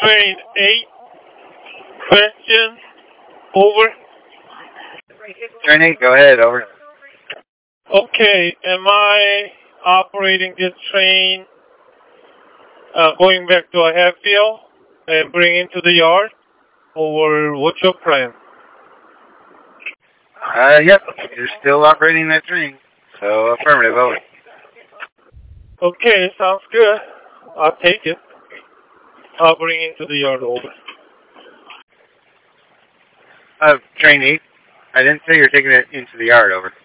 Train 8. Question. Over. Train 8, go ahead, over. Okay, am I operating this train going back to a Hatfield and bringing to the yard? Or what's your plan? Yep, you're still operating that train. So, affirmative, over. Okay, sounds good. I'll take it. I'll bring it to the yard, over. Train 8, I didn't say you're taking it into the yard, over.